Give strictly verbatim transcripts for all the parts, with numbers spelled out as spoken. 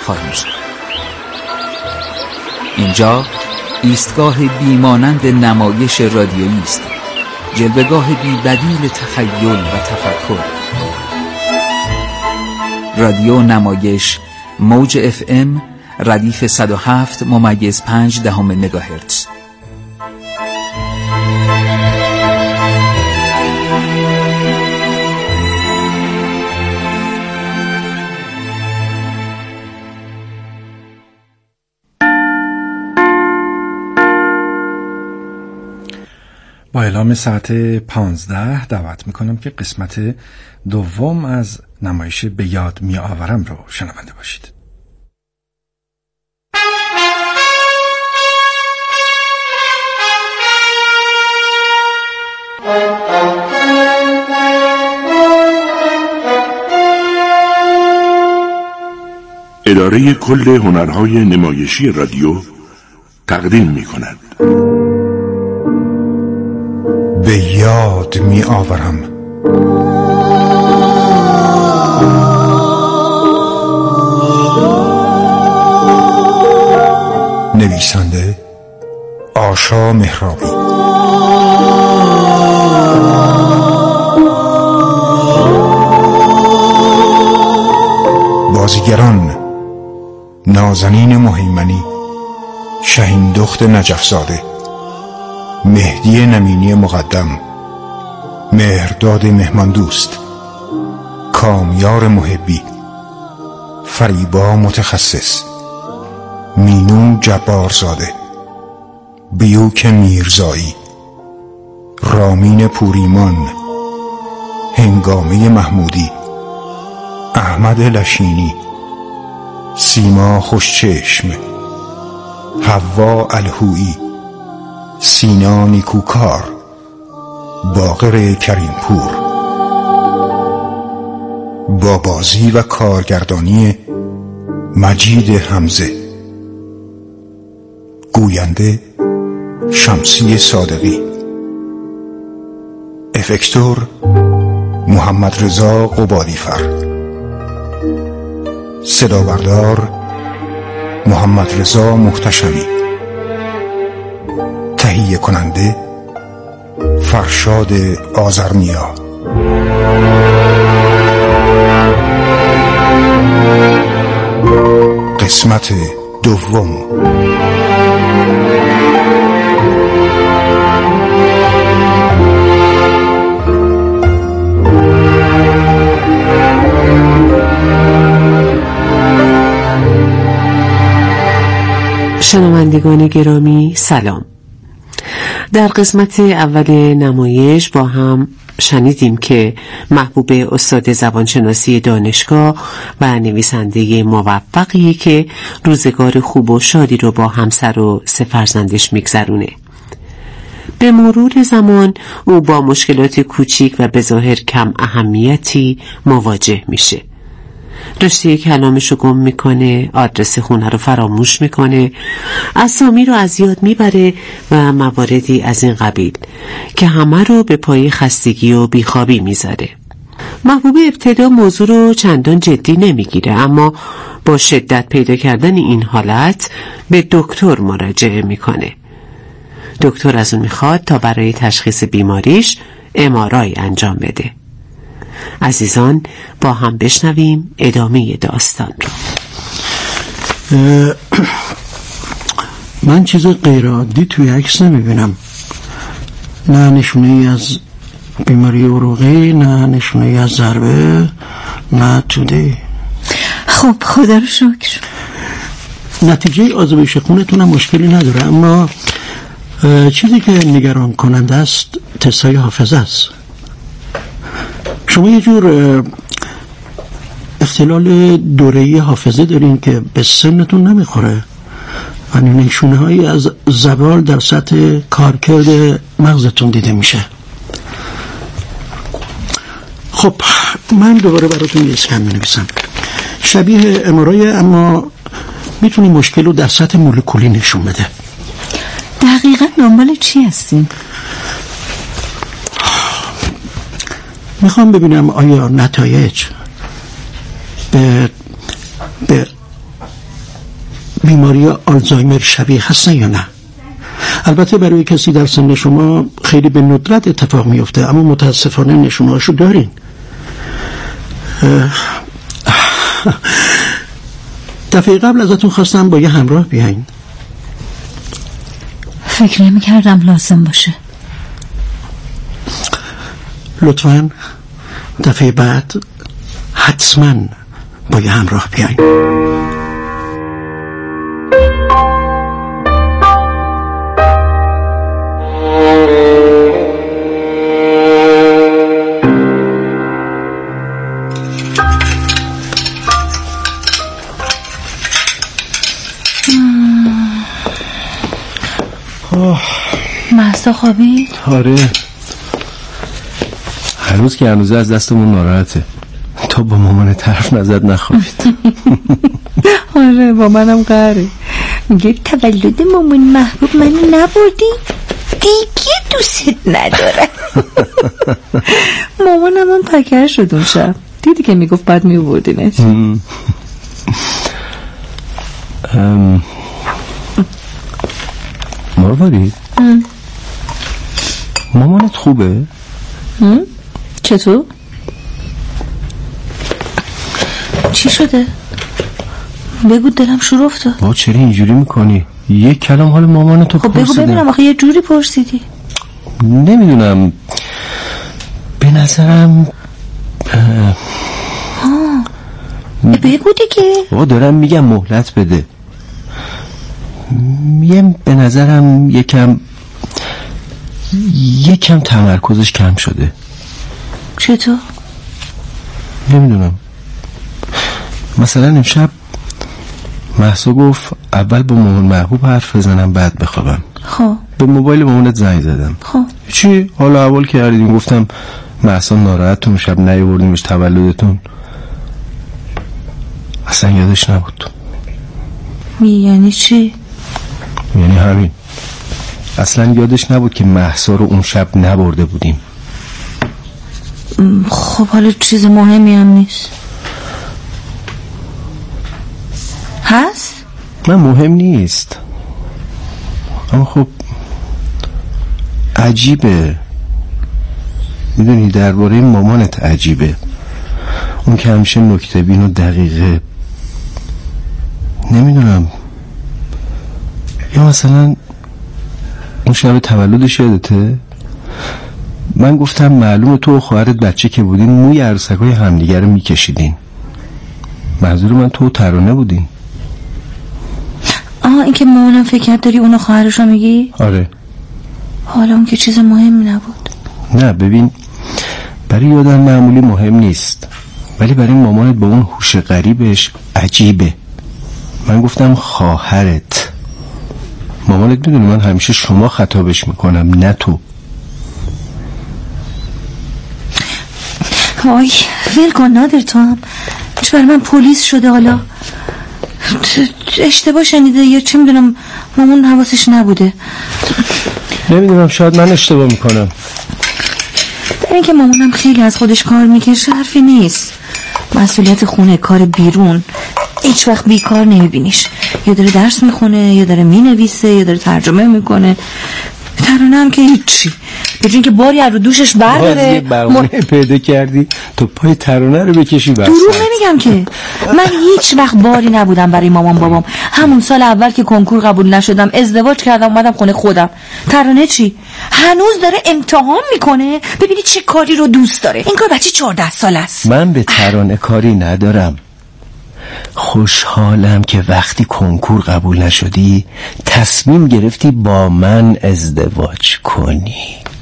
خواهیم شد. اینجا ایستگاه بیمانند نمایش رادیویی است، جلوه‌گاه بی بدیل تخیل و تفکر. رادیو نمایش موج اف ام ردیف صد و هفت ممیز پنج دهم مگاهرتز. با اعلام ساعت پانزده دعوت میکنم که قسمت دوم از نمایش به یاد می آورم رو شنونده باشید. اداره کل هنرهای نمایشی رادیو تقدیم می کند. به یاد می آورم. نویسنده آشا مهرابی. بازیگران: نازنین مهیمنی، شهین دخت نجفزاده، مهدی نمینی مقدم، مهرداد مهماندوست، کامیار محبی، فریبا متخصص، مینو جبارزاده، بیوک میرزایی، رامین پوریمان، هنگامه محمودی، احمد لشینی، سیما خوشچشم، حوا الهویی، سینا نیکوکار، باقر کریمپور. با بازی و کارگردانی مجید حمزه. گوینده شمسی صادقی. افکتور محمد رضا قبادیفر. صدابردار محمد رضا محتشمی. تهیه کننده فرشاد آذرنیا. قسمت دوم. شنوندگان گرامی سلام. در قسمت اول نمایش با هم شنیدیم که محبوب استاد زبانشناسی دانشگاه و نویسنده موفقی که روزگار خوب و شادی رو با همسر و سه فرزندش میگذرونه. به مرور زمان او با مشکلات کوچیک و به ظاهر کم اهمیتی مواجه میشه. رشته کلامش رو گم میکنه، آدرس خونه رو فراموش میکنه، اسامی رو از یاد میبره و مواردی از این قبیل که همه رو به پای خستگی و بیخوابی میذاره. محبوب ابتدا موضوع رو چندان جدی نمیگیره، اما با شدت پیدا کردن این حالت به دکتر مراجعه میکنه. دکتر از اون میخواد تا برای تشخیص بیماریش ام آر آی انجام بده. عزیزان با هم بشنویم ادامه داستان رو. من چیز غیر عادی توی عکس نمیبینم، نه نشونه ای از بیماری عروقی، نه نشونه ای از ضربه، نه توده. خب خدا رو شکر. نتیجه آزمایش خونتون هم مشکلی نداره، اما چیزی که نگران کننده است تستای حافظه است. شما یه جور اختلال دوره‌ای حافظه دارین که به سنتون نمیخوره و نشونه هایی از زوال در سطح کارکرد مغزتون دیده میشه. خب من دوباره براتون یه اسکن می‌نویسم شبیه ام آر آی، اما میتونه مشکل رو در سطح مولکولی نشون بده. دقیقاً دنبال چی هستین؟ میخوام ببینم آیا نتایج به به بیماری آلزایمر شبیه هستن یا نه؟ البته برای کسی در سن شما خیلی به ندرت اتفاق میفته، اما متاسفانه نشونهاشو دارین. دفعه قبل ازتون خواستم با یه همراه بیاین. فکر نمی کردم لازم باشه. لطفاً دفعه بعد حتما با یه همراه بیاین. مهسا خوابید؟ آره، هنوز که هنوز از دستمون ناراحته. تا با مامان طرف نزد نخوابید. آره با منم قهره. میگه تولد مامان محبوب منو نبردی دیگه دوست نداره. مامانم هم پکر شد اون شب. دیدی که میگفت بعد میبردینش. مرواری مامانت خوبه؟ چطور؟ چی شده؟ بگو دلم شور افتاد. با چرا اینجوری میکنی؟ یک کلام حال مامانتو خب بگو ببینم. آخه یه جوری پرسیدی. نمیدونم، به نظرم اه... بگو دیگه. با دارم میگم مهلت بده. میگم به نظرم یکم یکم تمرکزش کم شده. چطور؟ نمیدونم، مثلا امشب مهسا گفت اول با مامان محبوب حرف بزنم بعد بخوابم. خب به موبایل مامانت زنگ زدم. خب چی؟ حالا اول کردیم گفتم مهسا ناراحتون شب نیاوردیمش تولدتون. اصلا یادش نبود. یعنی چی؟ یعنی همین، اصلا یادش نبود که مهسا رو اون شب نبرده بودیم. خب حالا چیز مهمی هم نیست هست؟ من مهم نیست، اما خب عجیبه. میدونی درباره مامانت عجیبه، اون که همیشه نکته بین و دقیقه. نمیدونم، یا مثلا اون شب تولدش یادته؟ من گفتم معلومه تو و خواهرت بچه که بودین موی عروسکای همدیگه رو میکشیدین. منظور من تو و ترانه بودین. آه این که مامانم فکر کرد داری اونو خواهرش رو میگی؟ آره. حالا اون که چیز مهمی نبود. نه ببین، برای یادم معمولی مهم نیست، ولی برای مامانت با اون هوش غریبش عجیبه. من گفتم خواهرت. مامانت میدونه من همیشه شما خطابش میکنم نه تو. وای ول کن نادر، تو هم چه برای من پلیس شده. حالا اشتباه شنیده یا چه میدونم، مامان حواسش نبوده. نمیدونم، شاید من اشتباه میکنم. در این که مامانم خیلی از خودش کار میکشه حرفی نیست. مسئولیت خونه، کار بیرون، هیچ وقت بیکار نمیبینیش. یا داره درس میخونه، یا داره مینویسه، یا داره ترجمه میکنه. ترانه هم که هیچی، به جون که باری از رو دوشش برداره. باز یه بهونه م... پیدا کردی تو پای ترانه رو بکشی بس. دروغ نمیگم که من هیچ وقت باری نبودم برای مامان بابام. همون سال اول که کنکور قبول نشدم ازدواج کردم اومدم خونه خودم. ترانه چی؟ هنوز داره امتحان میکنه. ببینی چه کاری رو دوست داره. این کار بچه چهارده سال است. من به ترانه کاری ندارم. خوشحالم که وقتی کنکور قبول نشدی تصمیم گرفتی با من ازدواج کنی.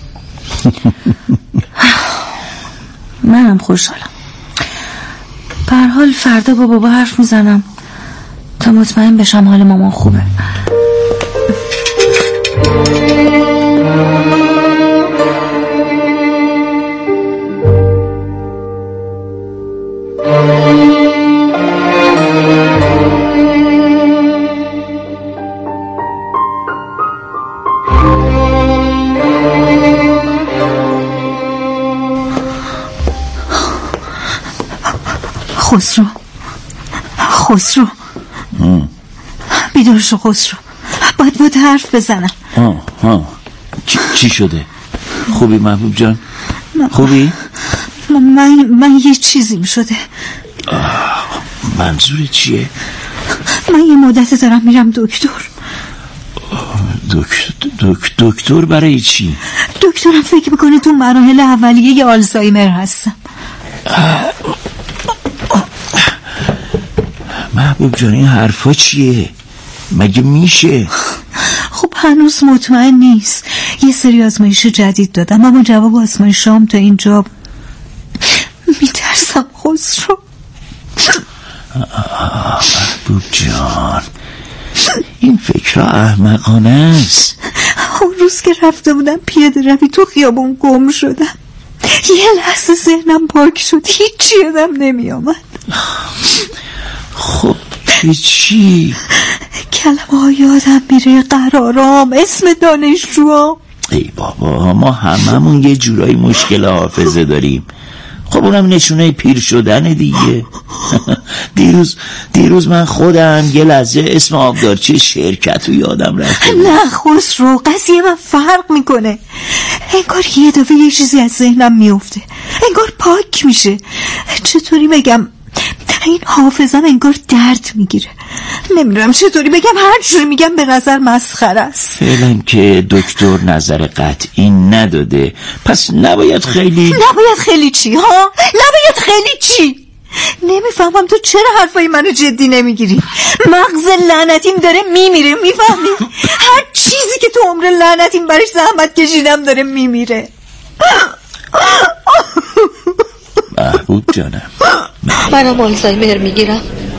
منم خوشحالم. به هر حال فردا با بابا حرف میزنم تا مطمئن بشم حال مامان خوبه. خسرو خسرو بیدار شو خسرو، باید باید حرف بزنم. ها ها چی, چی شده؟ خوبی محبوب جان؟ خوبی؟ من, من, من یه چیزی می شده. منظور چیه؟ من یه مدت دارم میرم دکتر. دکتر دکتر برای چی؟ دکترم فکر میکنه تو مراحل اولیه ی آلزایمر هستم. محبوب جان این حرفا چیه؟ مگه میشه؟ خب هنوز مطمئن نیست. یه سری آزمایش جدید دادم اما جواب آزمایشام تا اینجا میترسم خسرو. محبوب جان این فکر احمقانه است. اون روز که رفته بودم پیاده روی تو خیابون گم شدم، یه لحظه ذهنم پاک شد، هیچی یادم نمی آمد. خب چی؟ کلمه ها یادم میره، قرارام، اسم دانشجوام. ای بابا ما هممون یه جورایی مشکل حافظه داریم. خب اونم نشونه پیر شدن دیگه. دیروز دیروز من خودم یه لحظه اسم آبدارچی شرکت رو یادم رفته. نه خسرو، قضیه من فرق میکنه. انگار یه دفعه یه چیزی از ذهنم میفته، انگار پاک میشه. چطوری بگم، این حافظم انگار درد میگیره. نمیدونم چطوری بگم، هر جوری میگم به نظر مسخره است. فعلا که دکتر نظر قطعی نداده پس نباید خیلی نباید خیلی چی ها؟ نباید خیلی چی؟ نمیفهمم تو چرا حرفای منو جدی نمیگیری؟ مغز لعنتیم داره میمیره، میفهمی؟ هر چیزی که تو عمر لعنتیم برش زحمت کشیدم داره میمیره. محبوب جانم منم آلزایمر میگیرم.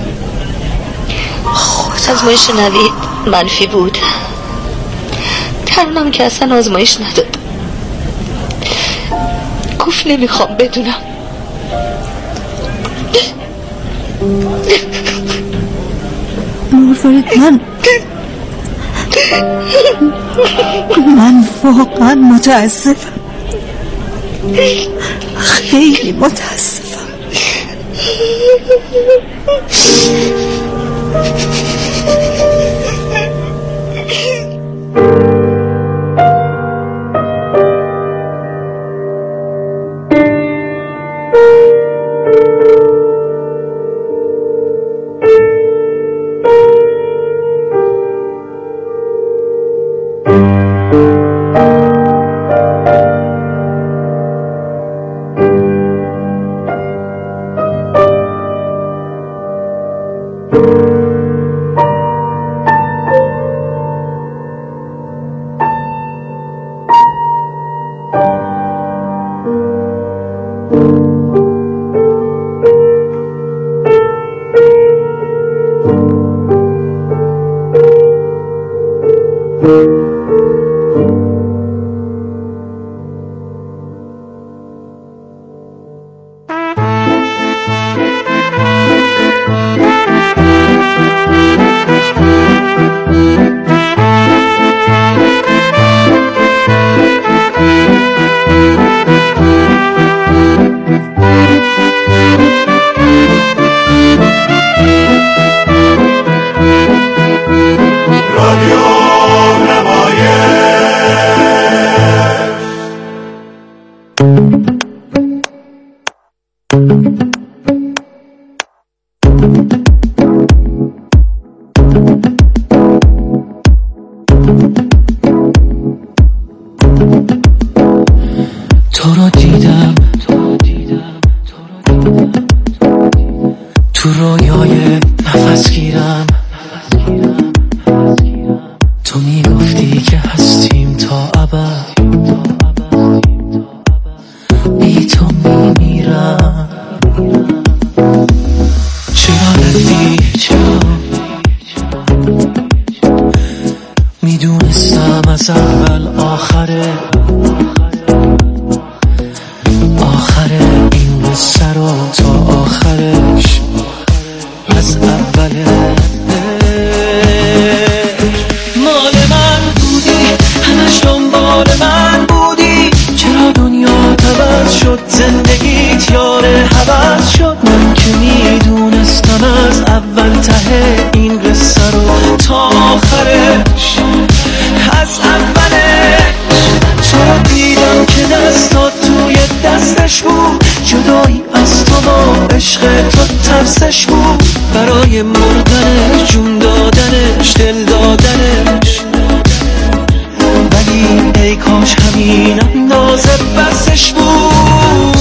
آزمایش نوید منفی بود، ترانم که اصلا آزمایش نداد. گفت نمیخوام بدونم. مروارید من من واقعا متاسفم، خیلی متاسفم. تو رو دیدم تو رویای نفس گیرم، تو میگفتی که هستیم تا ابد، بی تو میمیرم. چرا رفتی؟ چرا؟ میدونستم از اول آخره آخره این قصه رو تا آخرش از اوله مال من بودی همش دنبال من قصه رو تا آخرش، از اولش. تو رو دیدم که دستات توی دستش بود، جدایی از تو با عشق تو ترسش بود. برای مردنش، جون دادنش، دل دادنش، ولی ای کاش همین اندازه بسش بود.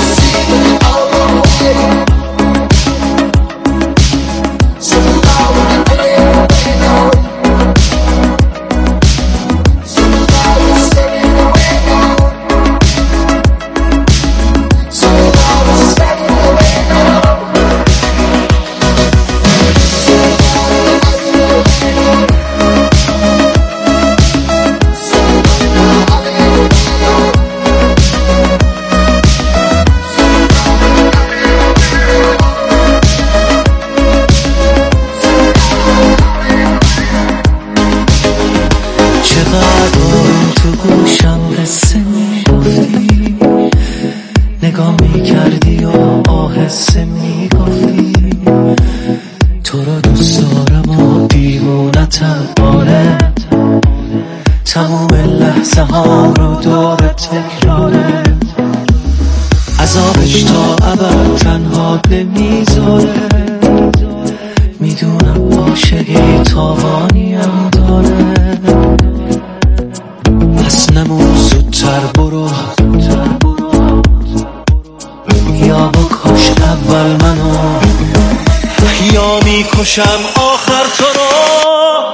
میکشم آخر تو رو.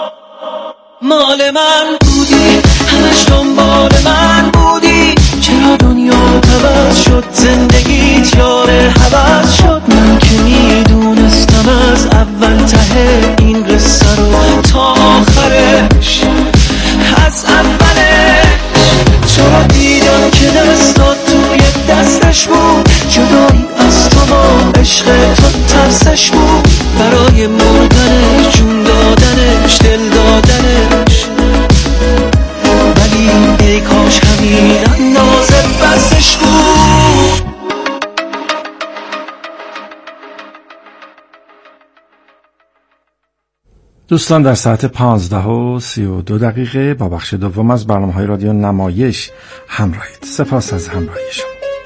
مال من بودی، همش دنبال من بودی، چرا دنیا عوض شد، زندگیت یار هوس شد. من که میدونستم از اول ته این قصه رو تا آخرش، از اولش. تو رو دیدم که دستات توی دستش بود، جدایی از تو با عشق تو ترسش بود. برای مردنش، جون دادنش، دل دادنش، ولی ای کاش همین اندازه بسش بود. دوستان، در ساعت پانزده و سی و دو دقیقه با بخش دوم از برنامه‌های رادیو نمایش همراهید. سپاس از همراهی شما.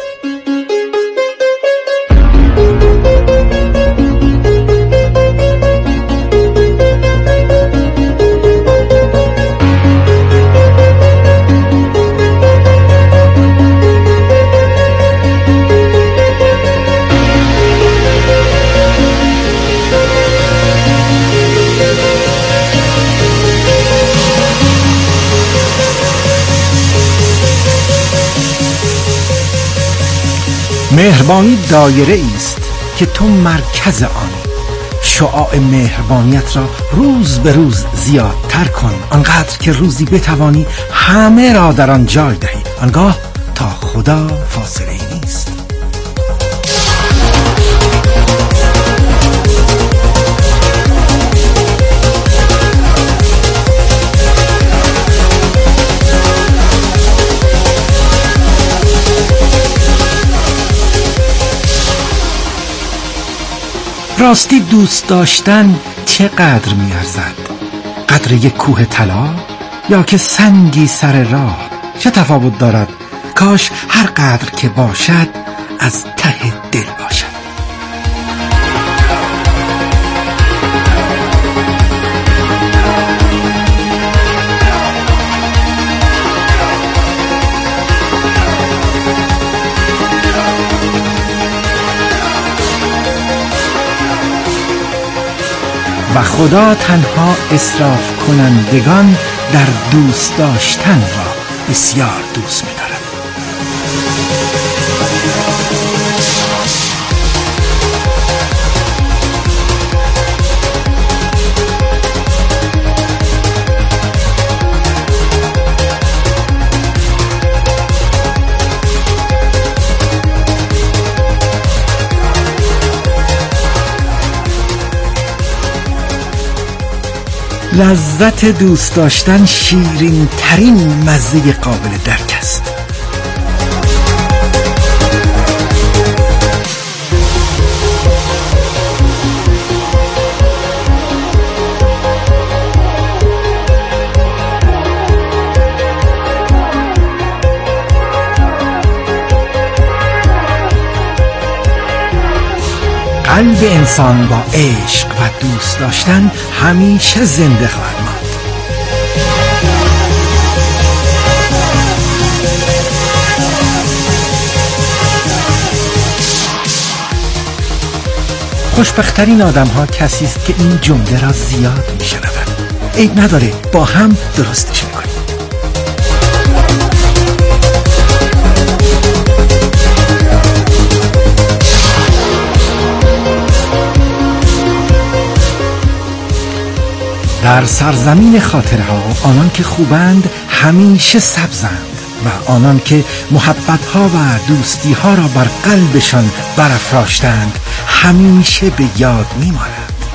مهربانی دایره است که تو مرکز آنی. شعاع مهربانیت را روز به روز زیادتر کن، آنقدر که روزی بتوانی همه را در آن جای دهی. آنگاه تا خدا فاصله ای نیست. راستی دوست داشتن چقدر میارزد؟ قدر یک کوه طلا یا که سنگی سر راه؟ چه تفاوت دارد؟ کاش هر قدر که باشد از ته دل باشد. و خدا تنها اسراف کنندگان در دوست داشتن را بسیار دوست می‌دارد. لذت دوست داشتن شیرین ترین مزه قابل درک است. قلب انسان با عشق و دوست داشتن همیشه زنده خواهد ماند. خوشبخت‌ترین آدم ها کسی است که این جمله را زیاد میشنود. عیب نداره، با هم درستش میکنیم. در سرزمین خاطره ها آنان که خوبند همیشه سبزند و آنان که محبت ها و دوستی ها را بر قلبشان برافراشتند همیشه به یاد میمانند.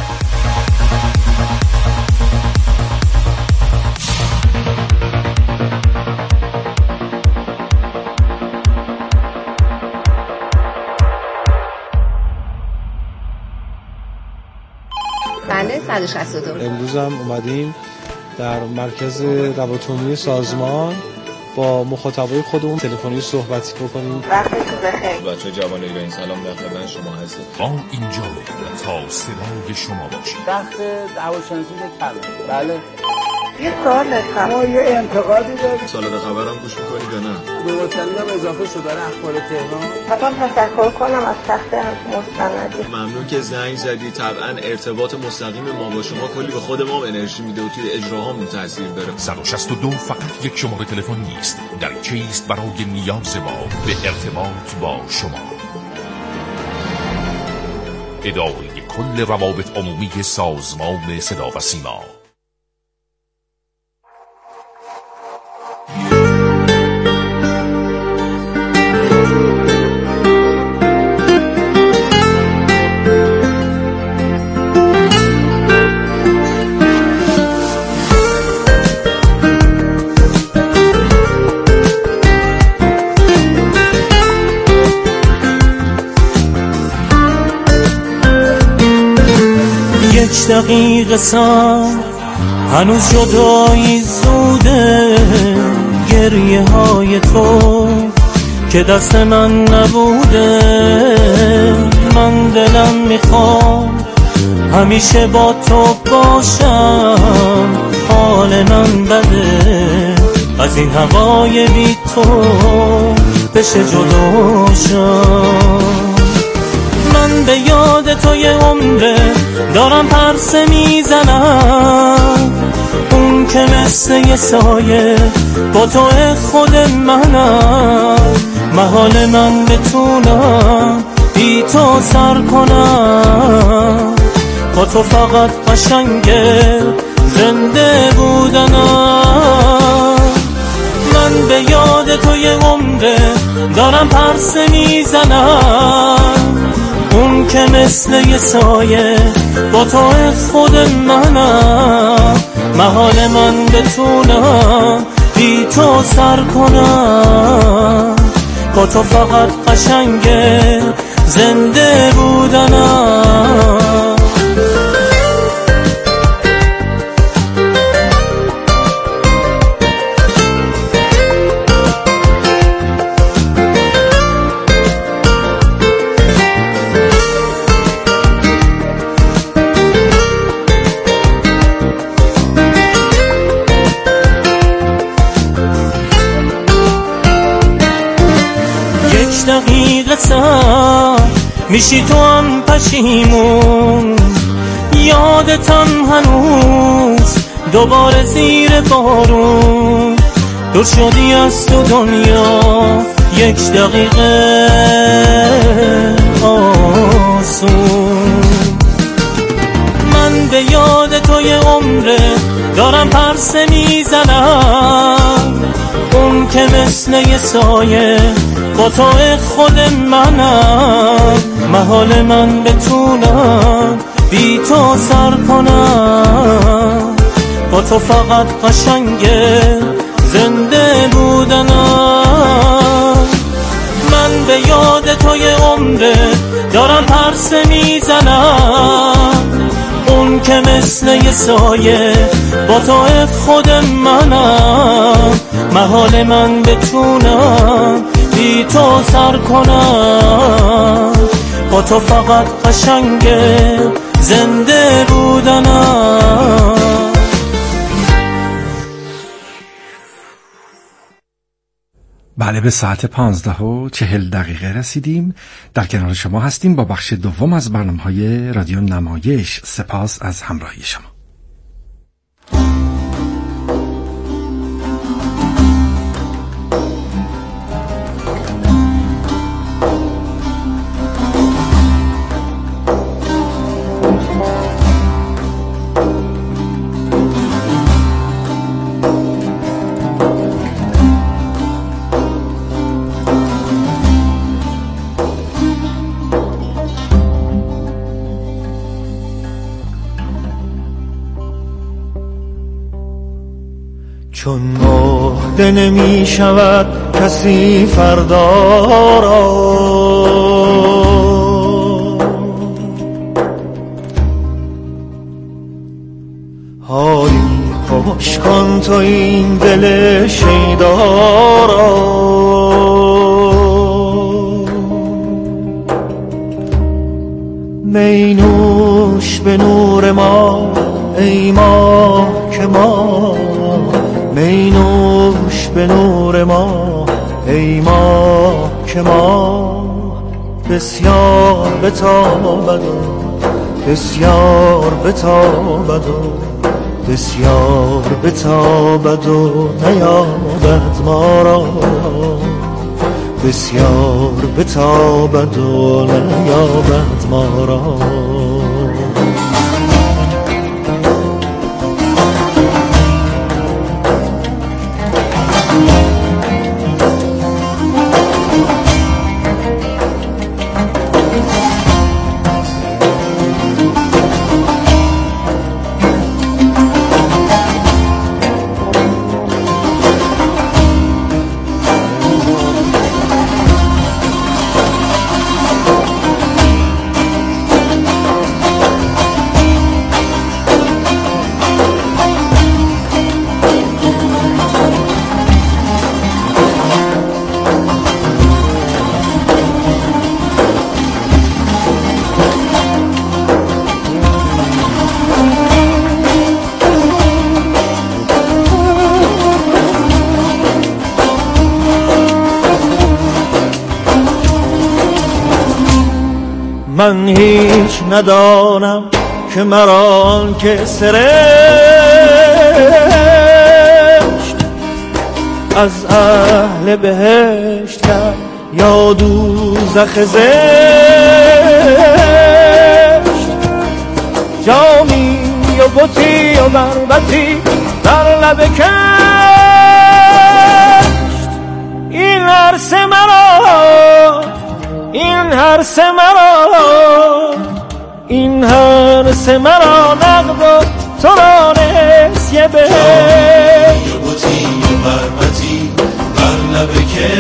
بله صد و شصت و دو. امروز هم اومدیم در مرکز روابط سازمان با مخاطبای خودمون تلفنی صحبت بکنیم. وقتتون بخیر. بچه جوان ایرانی سلام، در خدمت شما هستیم. ما اینجا تا صدای شما باشیم. وقت روانشناسی کمه. بله. یه سوال داشتم. ما یه انتقادی داریم. سالاد خبرم گوش می‌کنید یا نه؟ به وطنم اضافه شده اخبار تهران. حتما تشکر کنم از تخت مستندی. ممنون که زنگ زدی. طبعا ارتباط مستقیم ما با شما کلی به خود ما انرژی میده و توی اجراهامون تاثیر داره. صد و شصت و دو فقط یک شماره تلفن نیست، در چیست برای نیاز ما به ارتباط با شما. اداره کل روابط عمومی سازمان صدا و سیما. یک دقیقه سام هنوز جدایی زوده، گریه های تو که دست من نبوده. من دلم میخوام همیشه با تو باشم، حال من بده از این هوای بی تو بشه جلوشم. من به یاد تو یه عمره دارم پرسه میزنم، اون که مثل یه سایه با تو خود منم. محال من بتونم بی تو سر کنم، با تو فقط قشنگه زنده بودنم. من به یاد تو یه عمره دارم پرسه میزنم، اون که مثل یه سایه با تو خود منم. محال من بتونم بی تو سر کنم، با تو فقط قشنگه زنده بودنم. دقیقه سر میشی تو هم پشیمون، یادتم هنوز دوباره زیر بارون. دور شدی از تو دنیا یک دقیقه آسون. من به یاد تو یه عمره دارم پرسه میزنم، اون که مثل یه سایه با تو خود منم. محال من بتونم بی تو سر کنم، با تو فقط قشنگه زنده بودنم. من به یاد تو یه عمره دارم پرسه میزنم، اون که مثل یه سایه با تو خود منم. محال من بتونم بی تو سر کنم، با تو فقط قشنگه زنده بودنم. بله، به ساعت پانزده و چهل دقیقه رسیدیم. در کنار شما هستیم با بخش دوم از برنامه‌های رادیو نمایش. سپاس از همراهی شما. چون مهده نمی شود کسی فردا را، حالی خوش کن تو این دل شیدا را. می نوش به نور ما ای ماه که ما، می نوش به نور ما ای ماه که ما، بسیار بتابد و بسیار بتابد و بسیار بتابد و نیابد ما را، بسیار بتابد و نیابد ما را. من هیچ ندانم که مران که سرشت از اهل بهشت کرد یا دوزخ زشت. جامی و بطی و بربطی در لب کشت، این عرص مرا، این هرس مرا، این هرس مرا نقد و تو را نسیه به یا بطی و بربطی بر لب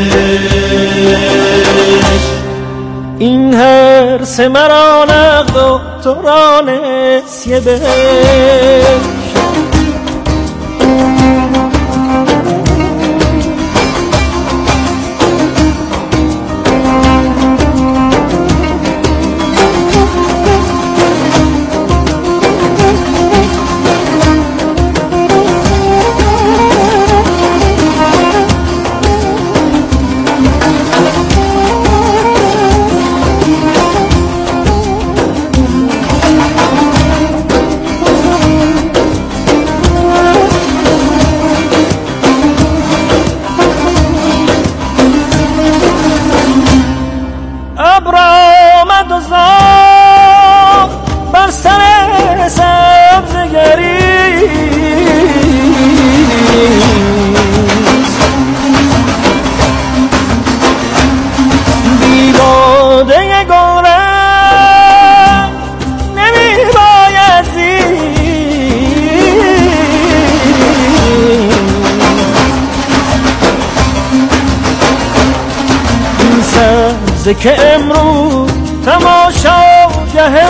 کش، این هرس مرا نقد و تو را نسیه به که امروز تماشاگه